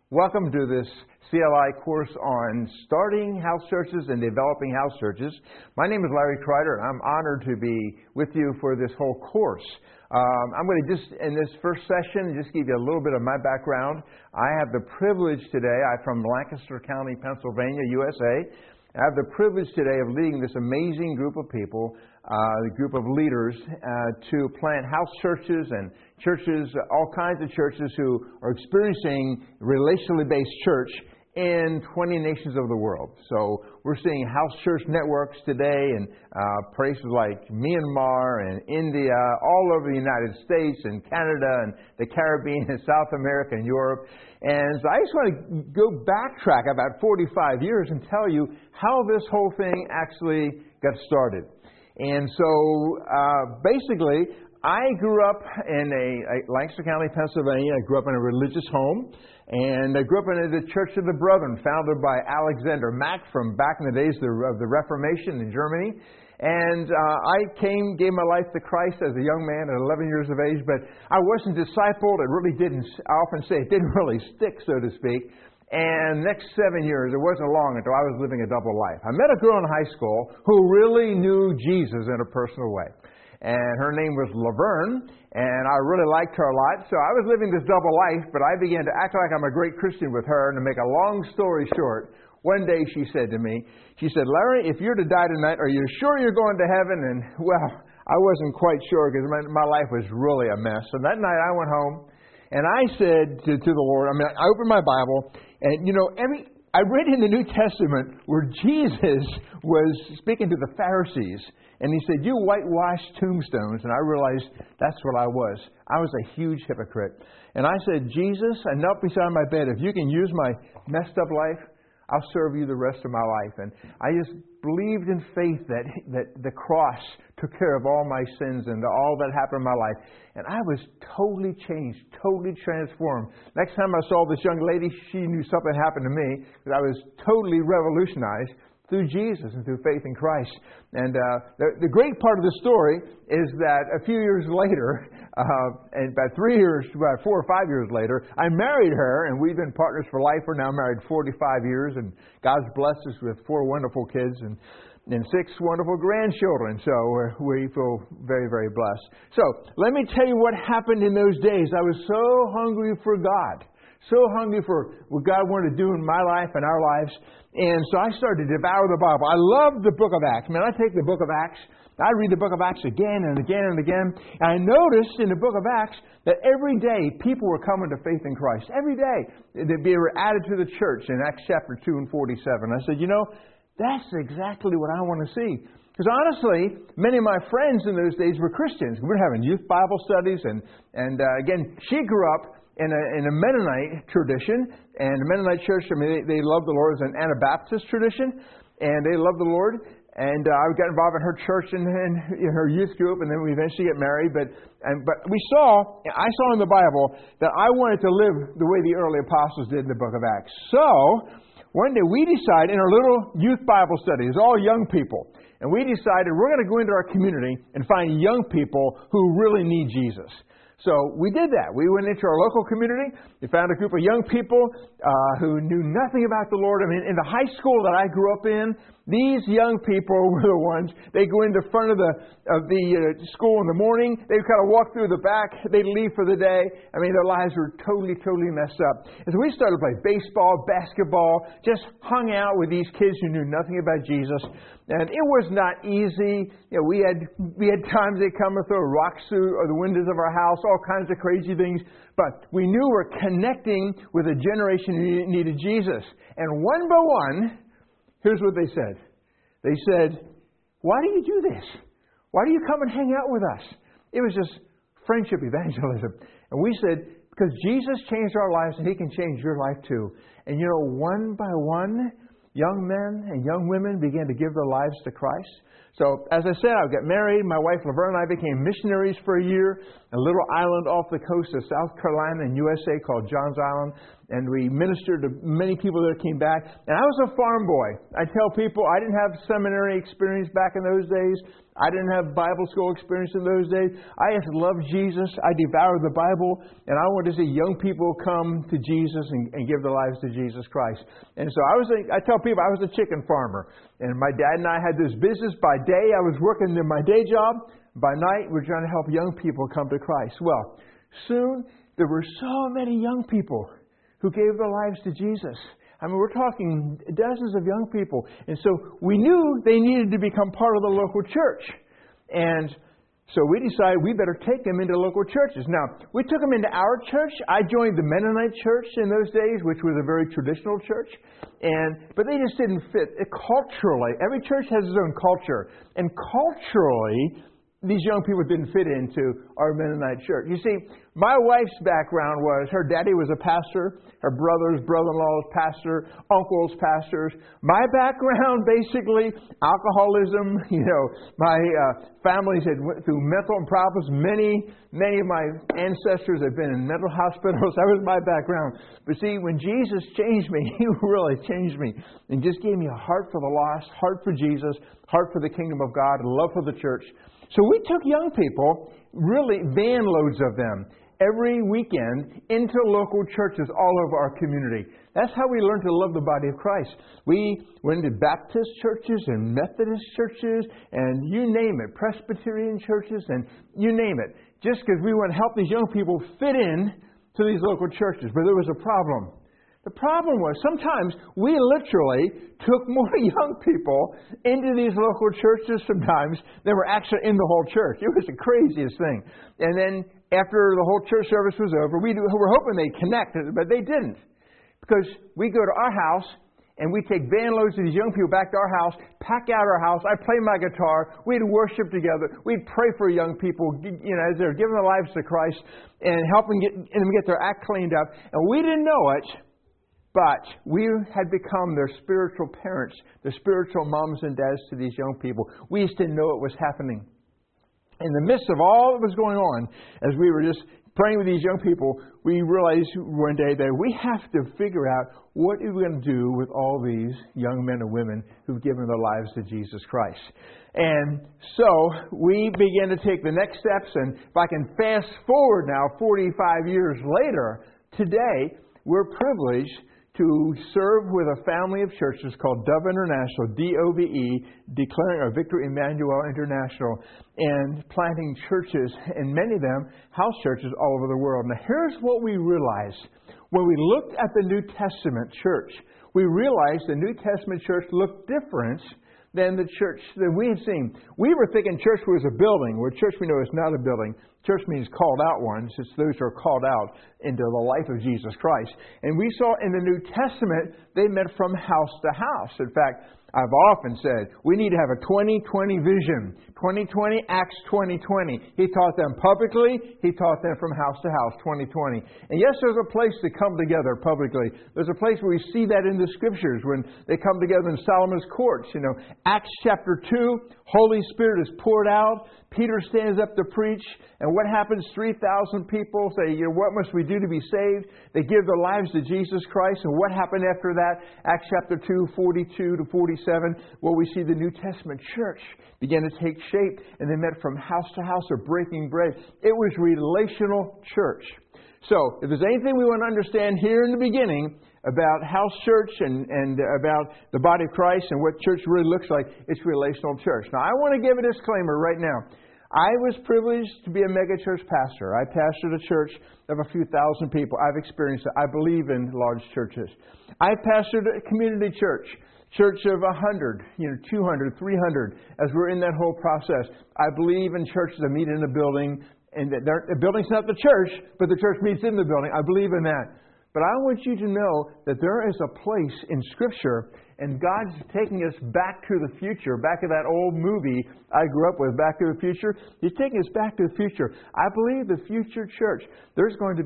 Welcome to this CLI course on starting house churches and developing house churches. My name is Larry Kreider, and I'm honored to be with you for this whole course. I'm going to just, in this first session, just give you a little bit of my background. I have the privilege today, I'm from Lancaster County, Pennsylvania, USA. I have the privilege today of leading this amazing group of people, a group of leaders, to plant house churches and churches, all kinds of churches who are experiencing relationally based church in 20 nations of the world. So we're seeing house church networks today in places like Myanmar and India, all over the United States and Canada and the Caribbean and South America and Europe. And so I just want to go backtrack about 45 years and tell you how this whole thing actually got started. And so basically, I grew up in Lancaster County, Pennsylvania. I grew up in a religious home. And I grew up in the Church of the Brethren, founded by Alexander Mack from back in the days of the Reformation in Germany. And I gave my life to Christ as a young man at 11 years of age, but I wasn't discipled. It really didn't, I often say it didn't really stick, so to speak. And next 7 years, it wasn't long until I was living a double life. I met a girl in high school who really knew Jesus in a personal way. And her name was Laverne, and I really liked her a lot. So I was living this double life, but I began to act like I'm a great Christian with her. And to make a long story short, one day she said to me, she said, "Larry, if you're to die tonight, are you sure you're going to heaven?" And, well, I wasn't quite sure because my life was really a mess. So that night I went home, and I said to the Lord, I opened my Bible, and, I read in the New Testament where Jesus was speaking to the Pharisees, and he said, "You whitewashed tombstones." And I realized that's what I was. I was a huge hypocrite. And I said, "Jesus, I knelt beside my bed. If you can use my messed up life, I'll serve you the rest of my life." And I just believed in faith that the cross took care of all my sins and all that happened in my life. And I was totally changed, totally transformed. Next time I saw this young lady, she knew something happened to me, because I was totally revolutionized through Jesus and through faith in Christ. And the great part of the story is that a few years later, and about 4 or 5 years later, I married her, and we've been partners for life. We're now married 45 years, and God's blessed us with 4 wonderful kids and 6 wonderful grandchildren. So we feel very, very blessed. So let me tell you what happened in those days. I was so hungry for God. So hungry for what God wanted to do in my life and our lives. And so I started to devour the Bible. I love the book of Acts. I take the book of Acts. I read the book of Acts again and again and again. And I noticed in the book of Acts that every day people were coming to faith in Christ. Every day they were added to the church in Acts chapter 2 and 47. I said, that's exactly what I want to see. Because honestly, many of my friends in those days were Christians. We were having youth Bible studies. And again, she grew up in a Mennonite tradition, and the Mennonite church, they love the Lord. It's an Anabaptist tradition, and they love the Lord. And I got involved in her church and in her youth group, and then we eventually get married. But I saw in the Bible that I wanted to live the way the early apostles did in the book of Acts. So one day we decided in our little youth Bible study, it's all young people, and we decided we're going to go into our community and find young people who really need Jesus. So we did that. We went into our local community. We found a group of young people who knew nothing about the Lord. In the high school that I grew up in, these young people were the ones, they go in the front of the school in the morning. They kind of walk through the back. They'd leave for the day. Their lives were totally, totally messed up. And so we started to play baseball, basketball, just hung out with these kids who knew nothing about Jesus. And it was not easy. We had times they'd come and throw rocks through the windows of our house, all kinds of crazy things. But we knew we're connecting with a generation who needed Jesus. And one by one, here's what they said. They said, "Why do you do this? Why do you come and hang out with us?" It was just friendship evangelism. And we said, because Jesus changed our lives and He can change your life too. And one by one, young men and young women began to give their lives to Christ. So, as I said, I got married. My wife, Laverne, and I became missionaries for a year, a little island off the coast of South Carolina in USA called Johns Island. And we ministered to many people that came back. And I was a farm boy. I tell people I didn't have seminary experience back in those days. I didn't have Bible school experience in those days. I just loved Jesus. I devoured the Bible. And I wanted to see young people come to Jesus and give their lives to Jesus Christ. And so I tell people I was a chicken farmer. And my dad and I had this business. By day, I was working in my day job. By night, we're trying to help young people come to Christ. Well, soon there were so many young people who gave their lives to Jesus. I mean, we're talking dozens of young people. And so we knew they needed to become part of the local church. And so we decided we better take them into local churches. Now, we took them into our church. I joined the Mennonite church in those days, which was a very traditional church. But they just didn't fit culturally. Every church has its own culture. And culturally, these young people didn't fit into our Mennonite church. You see, my wife's background was her daddy was a pastor, her brother-in-law was pastor, uncles pastors. My background, basically, alcoholism. My families had went through mental problems. Many of my ancestors had been in mental hospitals. That was my background. But see, when Jesus changed me, He really changed me and just gave me a heart for the lost, heart for Jesus, heart for the kingdom of God, and love for the church. So we took young people, really van loads of them, every weekend into local churches all over our community. That's how we learned to love the body of Christ. We went to Baptist churches and Methodist churches and you name it, Presbyterian churches and you name it, just because we want to help these young people fit in to these local churches. But there was a problem. The problem was sometimes we literally took more young people into these local churches sometimes than were actually in the whole church. It was the craziest thing. And then after the whole church service was over, we were hoping they'd connect, but they didn't. Because we go to our house and we take van loads of these young people back to our house, pack out our house, I'd play my guitar, we'd worship together, we'd pray for young people, as they're giving their lives to Christ and helping them get their act cleaned up. And we didn't know it, but we had become their spiritual parents, their spiritual moms and dads to these young people. We just didn't know it was happening. In the midst of all that was going on, as we were just praying with these young people, we realized one day that we have to figure out what are we going to do with all these young men and women who've given their lives to Jesus Christ. And so we began to take the next steps. And if I can fast forward now, 45 years later, today we're privileged to serve with a family of churches called Dove International, DOVE, Declaring Our Victory Emmanuel International, and planting churches, and many of them house churches all over the world. Now here's what we realized. When we looked at the New Testament church, we realized the New Testament church looked different than the church that we had seen. We were thinking church was a building, where church we know is not a building. Church means called out ones. It's those who are called out into the life of Jesus Christ. And we saw in the New Testament, they met from house to house. In fact, I've often said, we need to have a 2020 vision. 2020, Acts 2020. He taught them publicly. He taught them from house to house, 2020. And yes, there's a place to come together publicly. There's a place where we see that in the Scriptures when they come together in Solomon's courts. Acts chapter 2, Holy Spirit is poured out. Peter stands up to preach. And what happens? 3,000 people say, what must we do to be saved? They give their lives to Jesus Christ. And what happened after that? Acts chapter 2, 42 to 47, where we see the New Testament church begin to take shape. And they met from house to house of breaking bread. It was relational church. So, if there's anything we want to understand here in the beginning about house church and about the body of Christ and what church really looks like, it's relational church. Now, I want to give a disclaimer right now. I was privileged to be a megachurch pastor. I pastored a church of a few thousand people. I've experienced it. I believe in large churches. I pastored a community church of 100, 200, 300, as we're in that whole process. I believe in churches that meet in a building, and that the building's not the church, but the church meets in the building. I believe in that. But I want you to know that there is a place in Scripture, and God's taking us back to the future, back to that old movie I grew up with, Back to the Future. He's taking us back to the future. I believe the future church, there's going to be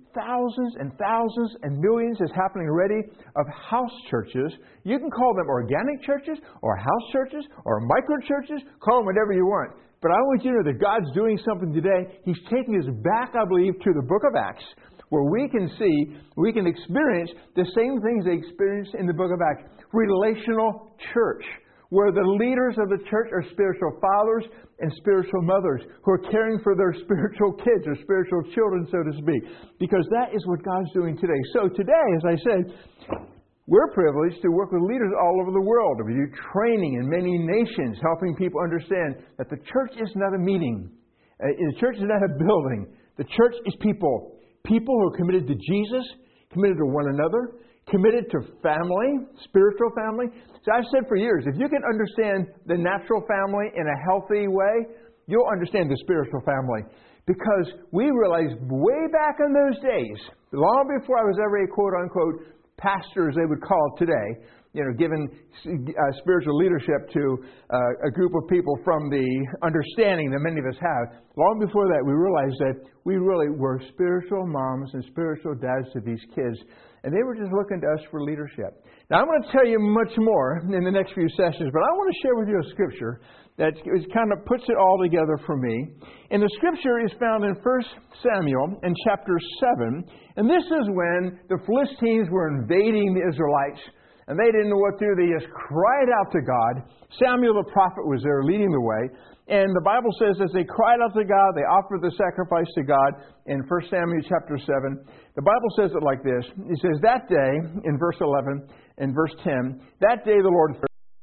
thousands and thousands and millions is happening already of house churches. You can call them organic churches or house churches or micro churches. Call them whatever you want. But I want you to know that God's doing something today. He's taking us back, I believe, to the book of Acts, where we can experience the same things they experienced in the book of Acts. Relational church, where the leaders of the church are spiritual fathers and spiritual mothers who are caring for their spiritual kids or spiritual children, so to speak. Because that is what God's doing today. So today, as I said, we're privileged to work with leaders all over the world. We do training in many nations, helping people understand that the church is not a meeting. The church is not a building. The church is people. People who are committed to Jesus, committed to one another, committed to family, spiritual family. So I've said for years, if you can understand the natural family in a healthy way, you'll understand the spiritual family. Because we realized way back in those days, long before I was ever a quote-unquote pastor, as they would call it today, given spiritual leadership to a group of people from the understanding that many of us have. Long before that, we realized that we really were spiritual moms and spiritual dads to these kids. And they were just looking to us for leadership. Now, I'm going to tell you much more in the next few sessions, but I want to share with you a scripture that kind of puts it all together for me. And the scripture is found in 1 Samuel in chapter 7. And this is when the Philistines were invading the Israelites. And they didn't know what to do. They just cried out to God. Samuel the prophet was there leading the way. And the Bible says as they cried out to God, they offered the sacrifice to God in 1 Samuel chapter 7. The Bible says it like this. It says, that day, in verse 11 and verse 10, that day the Lord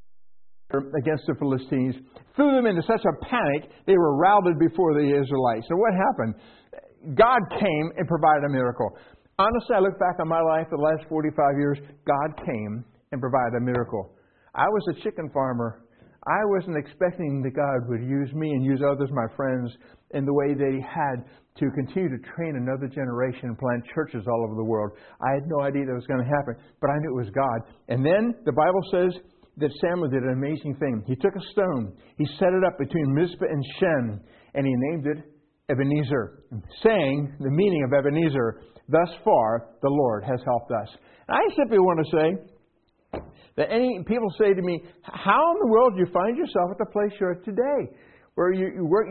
against the Philistines, threw them into such a panic, they were routed before the Israelites. And what happened? God came and provided a miracle. Honestly, I look back on my life the last 45 years, God came and provided a miracle. I was a chicken farmer. I wasn't expecting that God would use me and use others, my friends, in the way they had to continue to train another generation and plant churches all over the world. I had no idea that was going to happen, but I knew it was God. And then the Bible says that Samuel did an amazing thing. He took a stone, he set it up between Mizpah and Shen, and he named it Ebenezer, saying the meaning of Ebenezer, thus far the Lord has helped us. And I simply want to say that people say to me, how in the world do you find yourself at the place you're at today? Where you work,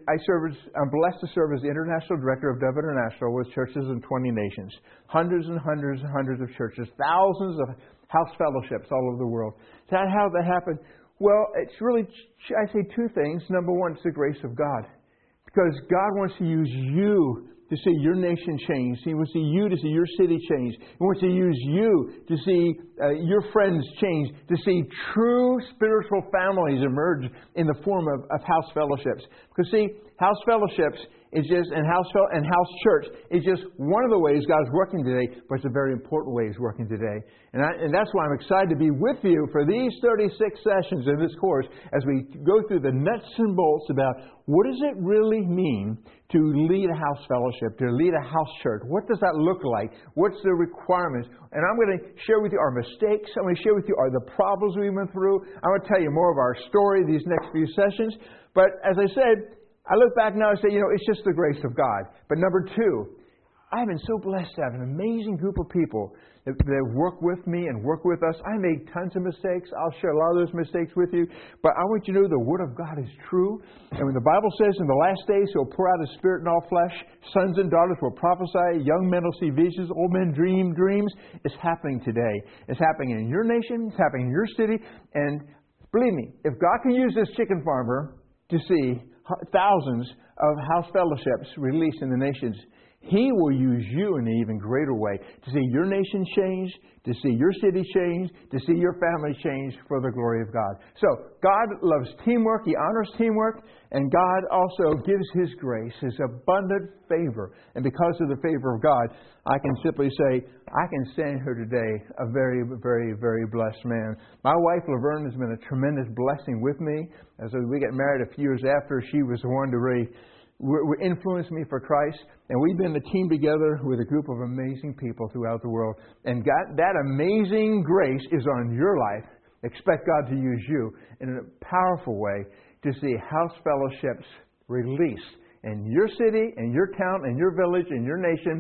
I'm blessed to serve as the International Director of Dove International with churches in 20 nations. Hundreds and hundreds and hundreds of churches, thousands of house fellowships all over the world. Is that how that happened? Well, it's really, I say two things. Number one, it's the grace of God. Because God wants to use you to see your nation change. He wants you to see your city change. He wants to use you to see your friends change, to see true spiritual families emerge in the form of house fellowships. Because see, house fellowships is just, and house church is just one of the ways God's working today, but it's a very important way He's working today. And that's why I'm excited to be with you for these 36 sessions in this course as we go through the nuts and bolts about what does it really mean to lead a house fellowship, to lead a house church. What does that look like? What's the requirements? And I'm going to share with you our mistakes. I'm going to share with you the problems we went through. I'm going to tell you more of our story these next few sessions. But as I said, I look back now and say, it's just the grace of God. But number two, I've been so blessed to have an amazing group of people that work with me and work with us. I made tons of mistakes. I'll share a lot of those mistakes with you. But I want you to know the Word of God is true. And when the Bible says in the last days He'll pour out His Spirit in all flesh, sons and daughters will prophesy, young men will see visions, old men dream dreams, it's happening today. It's happening in your nation. It's happening in your city. And believe me, if God can use this chicken farmer to see thousands of house fellowships released in the nations, He will use you in an even greater way to see your nation change, to see your city change, to see your family change for the glory of God. So, God loves teamwork. He honors teamwork. And God also gives His grace, His abundant favor. And because of the favor of God, I can simply say, I can stand here today a very, very, very blessed man. My wife, Laverne, has been a tremendous blessing with me. As we got married a few years after, she was the one to really influenced me for Christ. And we've been a team together with a group of amazing people throughout the world. And God, that amazing grace is on your life. Expect God to use you in a powerful way to see house fellowships released in your city, in your town, in your village, in your nation,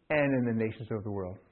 and in the nations of the world.